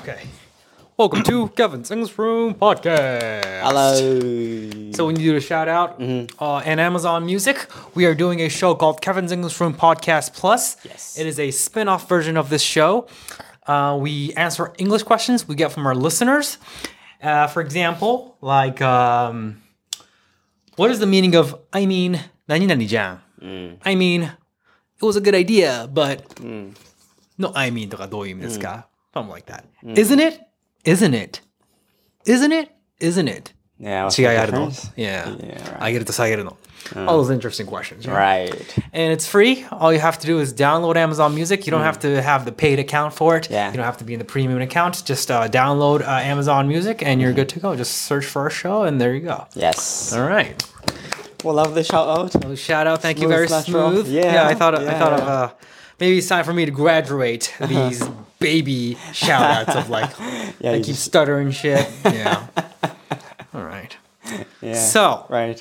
Okay. Welcome to Kevin Sings Room Podcast. Hello. So when you do a shout out and Amazon Music, we are doing a show called Kevin's English Room Podcast Plus. Yes. It is a spin-off version of this show. We answer English questions we get from our listeners. For example, like, what is the meaning of, I mean, 何々じゃん? I mean, it was a good idea, but no, I mean とかどういう意味ですか? Something like that. Isn't it? Isn't it? Isn't it? Isn't it? Yeah. what's 違い the あるの? difference? Yeah. Yeah, right. 上げると下げるの. All those interesting questions. Right. And it's free. All you have to do is download Amazon Music. You don't have to have the paid account for it. Yeah. You don't have to be in the premium account. Just download Amazon Music and you're good to go. Just search for our show and there you go. Yes. All right. Well, lovely shout out. Well, shout out. Thank you. Smooth Very natural. smooth. Yeah, I thought yeah. of maybe it's time for me to graduate these baby shout outs of like, Yeah, I you keep just- stuttering shit. Yeah. All right. Yeah. So, Right.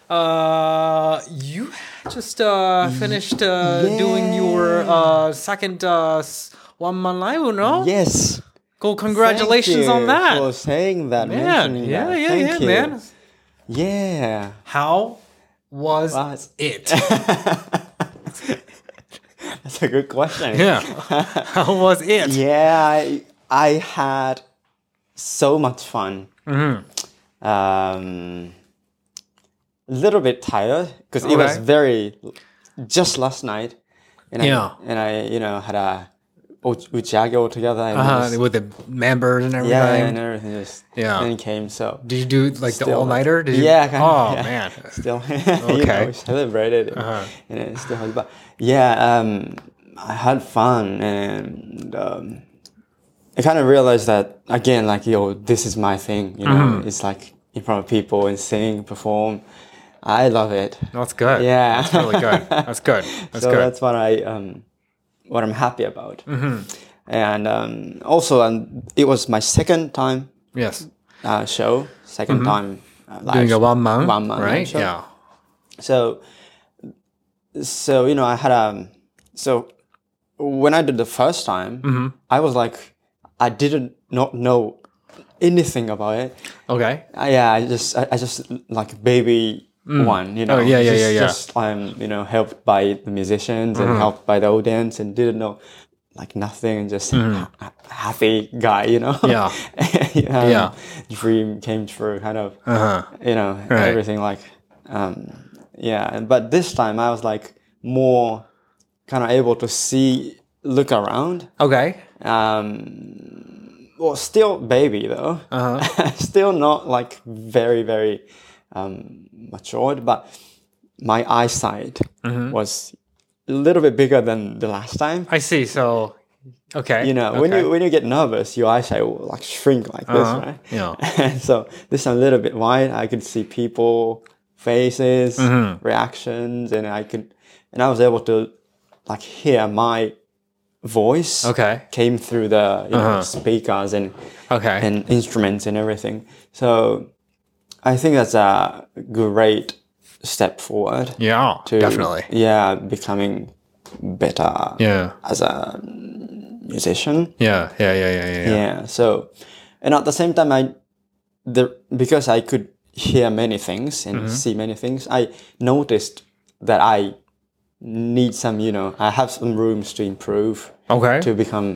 you just finished doing your second one-man live, no? Yes. Cool, congratulations Thank on you that. for saying that. Man, mentioning yeah, that. yeah, Thank yeah, you. man. Yeah. How was Was- it? That's a good question. Yeah. How was it? Yeah, I had so much fun. Mm-hmm. A little bit tired because it was Okay. very just last night, and Yeah. I had a uchiage all together. And just- With the members and everything. yeah, and everything just Yeah. then came. So Did you do like the Still, all-nighter? Did you? yeah, kind of, Oh, yeah. man. still Okay. we celebrated it, Uh-huh. and it's still but yeah, I had fun, and I kind of realized that again, like this is my thing. Mm-hmm. It's like in front of people and sing, perform. I love it. That's good. Yeah. That's really good. That's good. That's So good. that's what I'm happy about. Mm-hmm. And also, it was my second time Yes. show, second time live Mm-hmm. Doing a one-man, live right? show. Yeah. So I had so when I did the first time, Mm-hmm. I was like, I didn't not know anything about it. Okay. I just like baby one, Oh, yeah, yeah. Just helped by the musicians and helped by the audience and didn't know like nothing and just happy guy, Yeah. Yeah. Dream came true, kind of, Right. everything like, but this time I was like more kind of able to look around. Okay. Well, still baby though. Still not like very, very matured, but my eyesight was a little bit bigger than the last time. I see. So, okay. When you get nervous, your eyesight will like shrink like this, right? Yeah. And so this time a little bit wide. I could see people, faces, reactions, and I was able to like hear my voice Okay. came through the speakers and Okay. instruments and everything. So I think that's a great step forward Yeah. to Definitely. becoming better Yeah. as a musician. Yeah. Yeah. So, and at the same time, because I could hear many things and see many things, I noticed that I need some, I have some rooms to improve Okay. to become,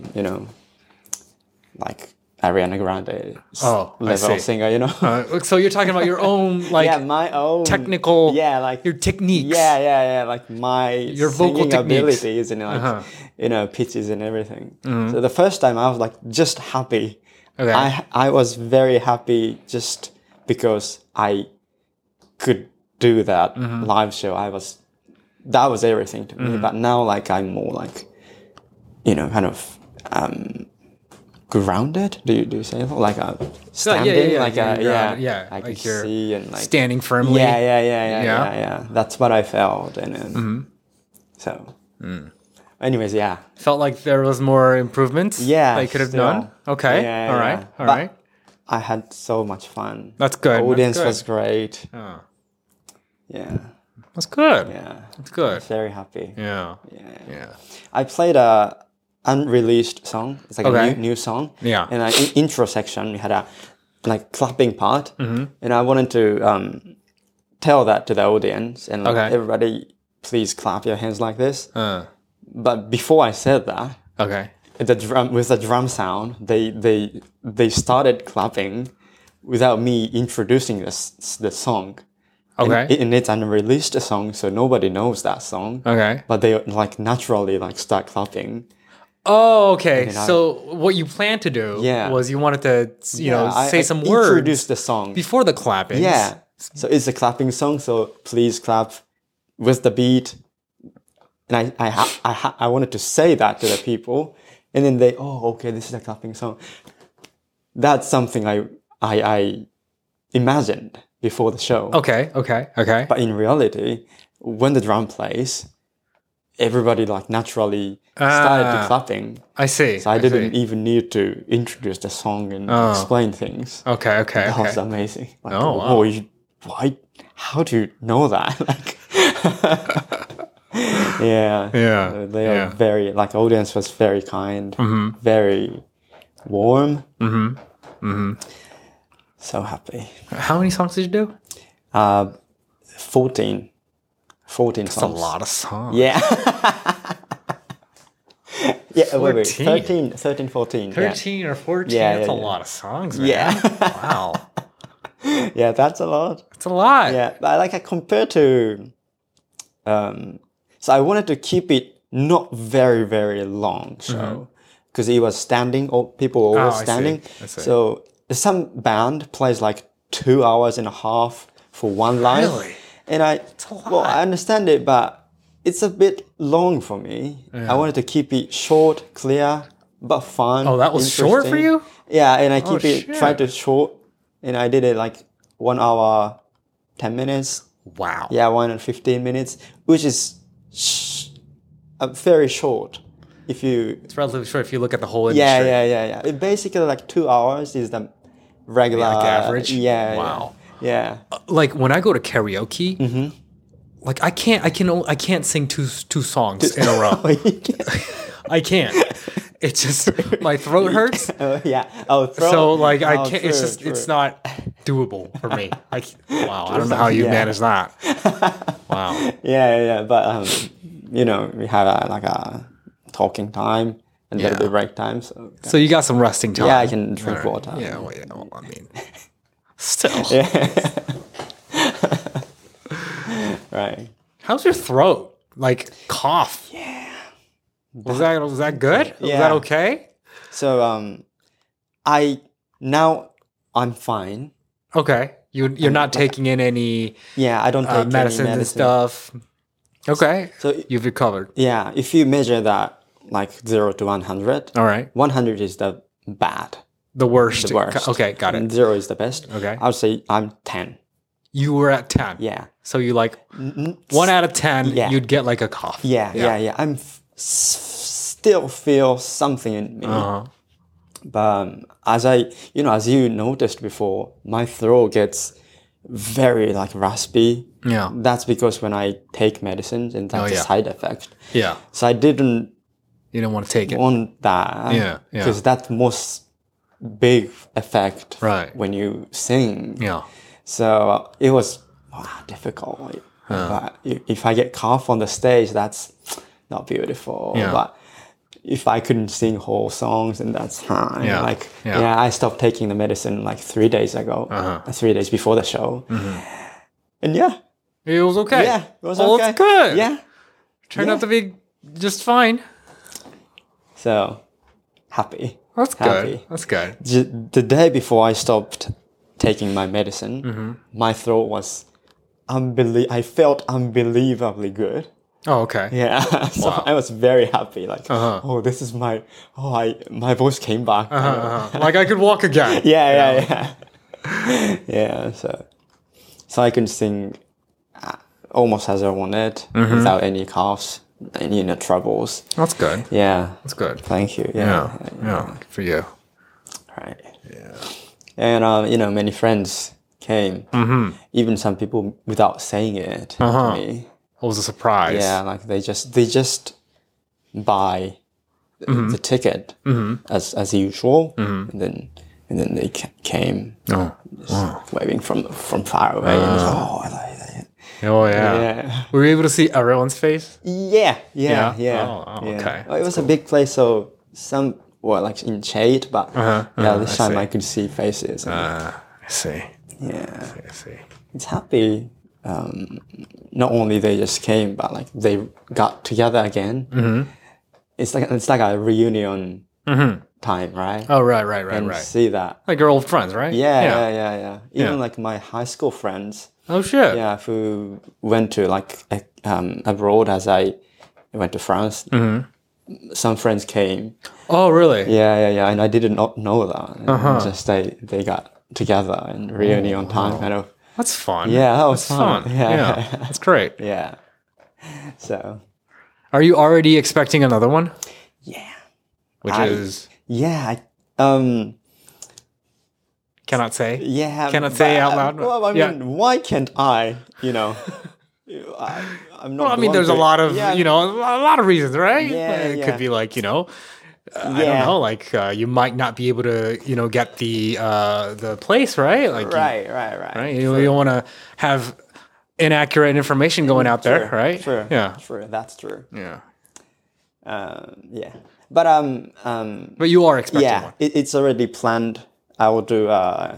like Ariana Grande Oh, I level see. singer, So you're talking about your own like yeah, my own technical, yeah, like your techniques. yeah, like your vocal singing techniques. abilities and like pitches and everything. So the first time I was like just happy. Okay. I was very happy just because I could do that live show. That was everything to me. But now like I'm more like kind of grounded. Do you say that? Like standing? yeah, Like you're grounded, I like can you're see and like standing firmly. yeah. That's what I felt, and so. Anyways, yeah, Felt like there was more improvements. yeah. that you could have still. done. Okay. Yeah, All yeah. right. All But right. I had so much fun. That's good. The audience That's was great. good. Oh, Yeah, that's good. yeah. That's good. Very happy. Yeah. Yeah. Yeah. I played unreleased song. It's like Okay. a new song. Yeah. And in intro section, we had a like clapping part, and I wanted to tell that to the audience and like, Okay. everybody, please clap your hands like this. Uh, But before I said that, okay. with the drum sound, they started clapping without me introducing the song. Okay. And it's an unreleased song, so nobody knows that song. Okay. But they like naturally like start clapping. Oh, okay. then So what you planned to do Yeah. was you wanted to, say I some introduced words the song. before the clapping. Yeah. So it's a clapping song, so please clap with the beat. And I wanted to say that to the people, and then they, oh, okay, this is a clapping song. That's something I imagined before the show. Okay. Okay. Okay. But in reality, when the drum plays, everybody like naturally started to clapping. I see. So I didn't even need to introduce the song and explain things. Okay. Okay. That was Okay. amazing. Like, Oh, wow. why? How do you know that? Like, yeah, Yeah. They are very like audience was very kind, very warm. So happy. How many songs did you do? 14 songs. That's a lot of songs. Yeah. Yeah, wait, 14. 13, 14. 13 or 14. Yeah, That's yeah, a yeah. lot of songs, man. Yeah. Wow. Yeah, that's a lot. That's a lot. Yeah, but like I compared to, so I wanted to keep it not very, very long show because it was standing, or people were always I see. standing. I see. So some band plays like 2 hours and a half for one line. Really? And I understand it, but it's a bit long for me. Yeah. I wanted to keep it short, clear, but fun. Oh, that was short for interesting. you? Yeah, and I Oh, tried to short, and I did it like 1 hour, 10 minutes. Wow. Yeah, 1 and 15 minutes, which is very short. If you It's relatively short if you look at the whole industry. yeah. It basically like 2 hours is the regular Like average? Yeah. Wow. Yeah. Like when I go to karaoke, like I can't sing two songs in a row. I can't. It's just my throat hurts. Yeah. Oh, So like I oh, can't. It's true, just true. it's not doable for me. Wow. I don't know how you manage that. Wow. Yeah. But we have like a talking time and a little bit break time. So you got some resting time. Yeah, I can drink All right. water. Yeah. Well, I mean, still. Right. How's your throat? Like cough? Yeah. Was that good? Was Yeah. that okay? So I'm fine. Okay. You're not taking in any Yeah, I don't take any medicines and stuff. Okay. So You've recovered. yeah, if you measure that like 0 to 100, All right. 100 is the bad, The worst. the worst. Okay, got it. And 0 is the best. Okay. I would say I'm 10. You were at 10. Yeah. So you like 1 out of 10, Yeah. you'd get like a cough. Yeah. I'm still feel something in me. Uh-huh. But as you noticed before, my throat gets very like raspy. Yeah. That's because when I take medicines, and that's yeah. a side effect. Yeah. So I didn't You don't want to take it. want that. Yeah. Because that's most big effect Right. when you sing. Yeah. So it was difficult. But if I get cough on the stage, that's not beautiful. Yeah. But if I couldn't sing whole songs, then that's fine. Yeah. Like Yeah. I stopped taking the medicine like 3 days ago, 3 days before the show. And yeah, It was okay. yeah, it was Oh, okay. it's good. Yeah. Turned out to be just fine. So happy. That's Happy. good. That's good. The day before I stopped taking my medicine, my throat was I felt unbelievably good. Oh, okay. Yeah, so Wow. I was very happy. Like, oh, this is my my voice came back. Like I could walk again. Yeah. Yeah. So I can sing almost as I wanted without any coughs, any troubles. That's good. Yeah. That's good. Thank you. Yeah. Good for you. Right. Yeah. And many friends came. Even some people without saying it to me. It was a surprise. Yeah, like they just buy the ticket as usual, and then they came waving from far away. And Oh yeah. Were you able to see everyone's face? Yeah. Okay. Well, it was a big place, so some were like in shade, but this time I could see faces. I see. Yeah, I see. it's happy. Not only they just came, but like they got together again. It's like a reunion time, right? Oh right. And see that. Like your old friends, right? Yeah. Even like my high school friends. Oh shit. Yeah, who went to like abroad as I went to France. Some friends came. Oh really? Yeah, and I did not know that. And just they got together and reunion time, kind of. That's fun. Yeah, that was fun. Yeah, That's great. yeah. So, Are you already expecting another one? yeah, Which is cannot say. yeah. Cannot say out loud. Well, I mean, why can't I? I'm not. Well, I mean, the one there's a to- lot of yeah, a lot of reasons, right? Yeah, It yeah. could be like I don't know, like you might not be able to get the place, right? Like right. right? You don't want to have inaccurate information going out there, right? Sure. Yeah. Sure. That's true. Yeah. Yeah. But But you are expecting yeah, one. it's already planned. I will do a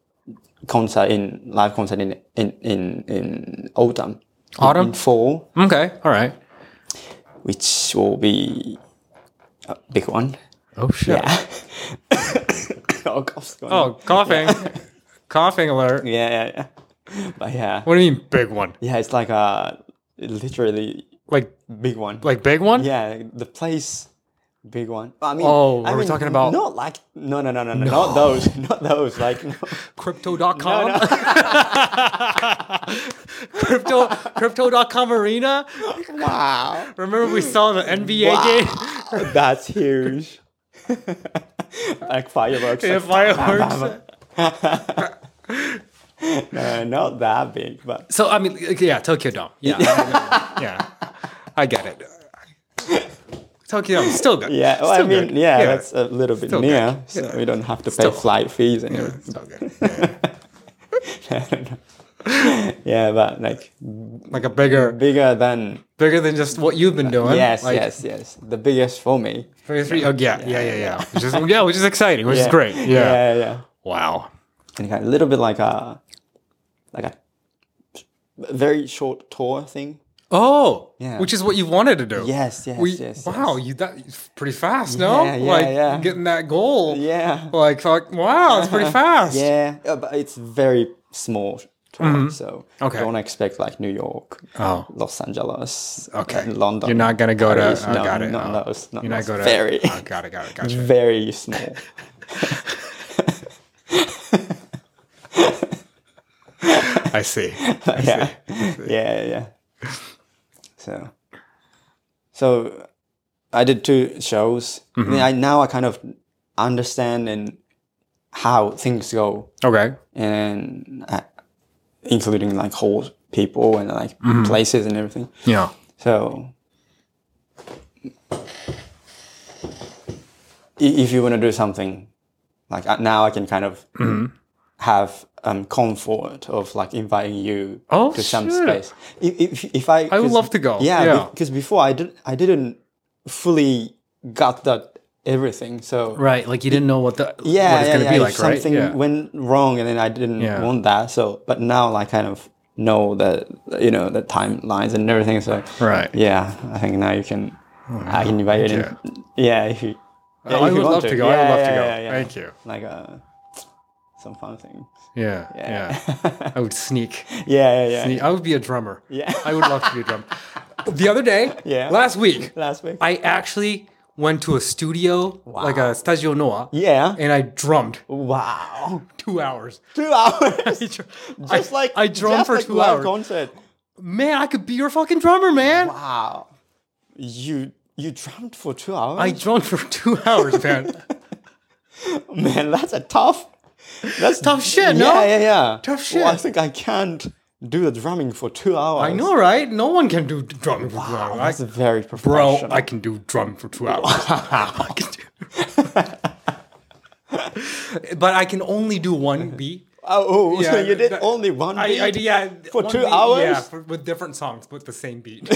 live concert in autumn. Autumn? In fall, Okay. All right. which will be a big one. Oh shit. Yeah. Oh, cough's going Oh, on. coughing. Coughing alert. Yeah. But yeah. What do you mean big one? Yeah, it's like a literally Like big one. big one? Yeah, the place, big one. I mean, Oh, are we talking about- not like no, not those, like no. Crypto.com? No. Crypto.com arena? Wow, Remember we saw the NBA game? that's huge. Like fireworks. Yeah, fireworks. No, not that big, but So I mean, yeah, Tokyo Dome. Yeah, yeah, I get it. Tokyo Dome still good. yeah. Well, Still I mean, good. yeah, that's a little bit Still near, good. so Yeah. we don't have to pay Still. flight fees and Yeah, everything. still good. Yeah. Yeah, but like Like a bigger than just what you've been doing. yes, Like, yes, the biggest for me. Oh yeah. Which is exciting. Which is Yeah. great. Yeah. yeah. Wow. And kind of a little bit like a very short tour thing. Oh, Yeah. which is what you wanted to do. Yes. Wow, that's pretty fast, no? Yeah, like yeah. getting that goal. Yeah. Like wow, it's pretty fast. Yeah, but it's very small tour, so Mm-hmm. Okay. don't expect like New York, Oh. Los Angeles, Okay. and London. You're not gonna go Paris. to. No, Got it. not Oh. those. Not You're not those. going to. Very, Got it. Gotcha. very small. I see. Yeah. So I did 2 shows. Mm-hmm. I mean, now I kind of understand and how things go, Okay. and including like whole people and like Mm-hmm. places and everything. Yeah. So if you want to do something like now, I can kind of Mm-hmm. have comfort of like inviting you Oh, to some shit. space. If I I would 'cause- love to go. Yeah, Yeah. because before I didn't fully got that everything. So Right. Like you didn't know what it's yeah, going to be if like, right? something Yeah. went wrong, and then I didn't Yeah. want that. So, but now I kind of know the the timelines and everything. So, Right. yeah, I think now you can. I can invite you. Yeah. Yeah, if you. Yeah, I if you would want love to go. I would love to go. Thank you. Like some fun things. Yeah. I would sneak. Yeah. I would be a drummer. Yeah. I would love to be a drummer. The other day, Yeah. last week, Last week. I actually went to a studio, like a Stadio Noah, Yeah. and I drummed Wow. 2 hours. 2 hours. Just I drummed just for like 2 live hours. concert. Man, I could be your fucking drummer, man. Wow. You drummed for 2 hours? I drummed for 2 hours, man. Man, that's tough Tough shit, no? Yeah. Tough shit. Well, I think I can't do the drumming for 2 hours. I know, right? No one can do drumming for 2 hours. That's very Bro, professional. I can do drumming for 2 hours. I can do- but I can only do one beat. Oh, so Yeah, you did that- only one beat? yeah, For one 2 beat, hours? Yeah, with different songs, but the same beat.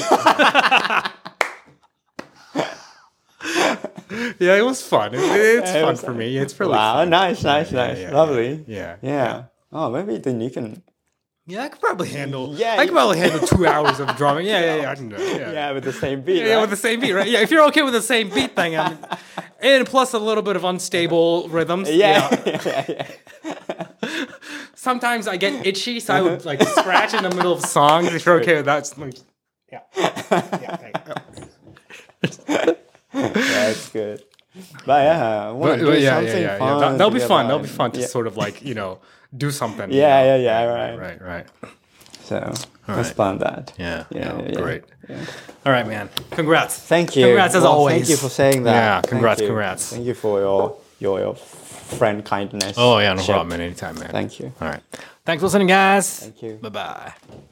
Yeah, it was fun. It's fun for me. It's really Wow, fun. nice. yeah, Lovely. Yeah. Oh, maybe then you can. Yeah, I could probably handle. Yeah, I could probably handle 2 hours of drumming. Yeah, I can do it. Yeah, with the same beat. Yeah, right? with the same beat, right? Yeah, if you're okay with the same beat thing, and plus a little bit of unstable rhythms. Yeah. Sometimes I get itchy, so I would like scratch in the middle of songs. If you're okay with that, it's like, yeah. That's good. But yeah, I want to do something fun. That'll be fun. together. That'll be fun to sort of like do something. Right. Right. So let's plan that. Yeah. Yeah. Great. All right, man. Congrats. Thank you. Congrats as always. Thank you for saying that. Yeah, congrats, Thank you. congrats. Thank you for your friend kindness. Oh yeah, no Shep. problem, man. Anytime, man. Thank you. All right. Thanks for listening, guys. Thank you. Bye bye.